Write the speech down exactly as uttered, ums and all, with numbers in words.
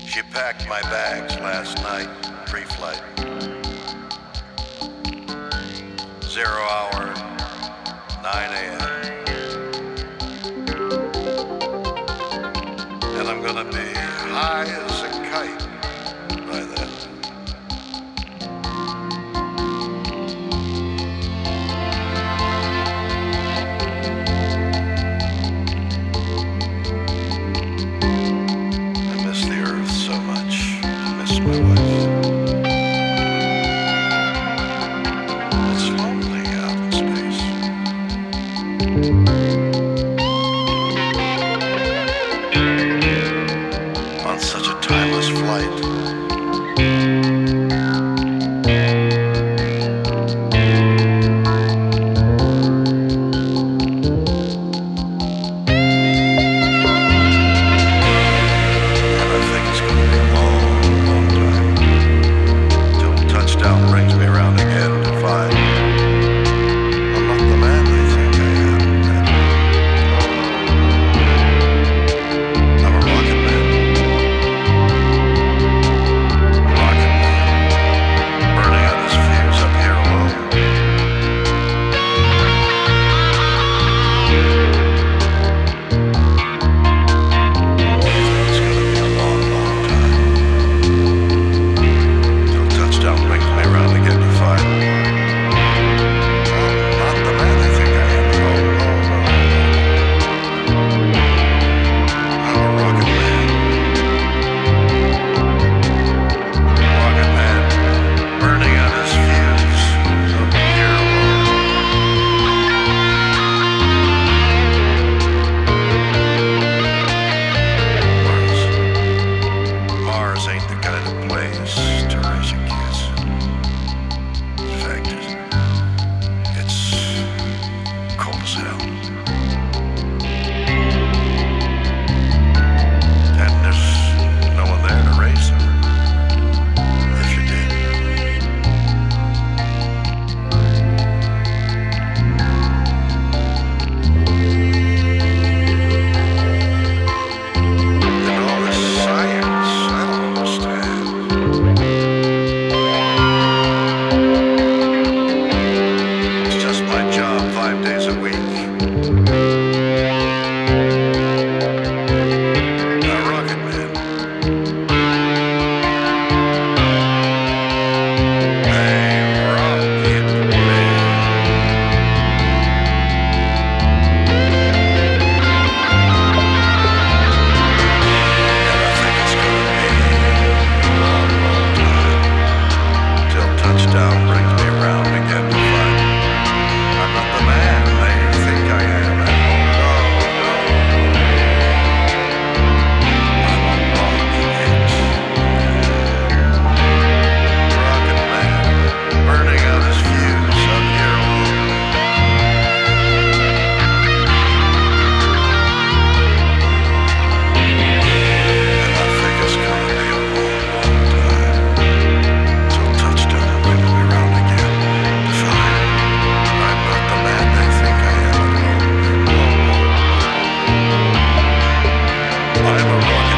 She packed my bags last night, pre-flight. Zero hour, nine a.m. And I'm gonna be high as a kite by then. I miss the earth so much. I miss my wife. It's lonely out in space. On such a timeless flight. And I think it's gonna be a long, long time till touchdown brings me around again to find I'm not the man they think I am. I'm a rocket man. Rocket man. Burning out his fuse up here alone. It's gonna be a long, long time till touchdown brings me around again to find I'm not the man they think I am. No, no, no, no. I'm a rocket man. Rocket man. Burning out his fuse up here alone. Mars. Mars ain't the kind of place to raise your kids. In fact, it- it's cold as hell. And there's no one there to raise them. If you did. And all this science, I don't understand. It's just my job five days a week. A rocket man. A rocket man. And I think it's gonna be a long, long time till touchdown brings me around again to find I'm not the man they think I am. And oh, no, no. I'm a rocket. Rocket man. Burning out his fuse up here alone. And I think it's gonna be a long, long time till touchdown brings me around again to find I'm not the man they think I am at all. I'm a rocket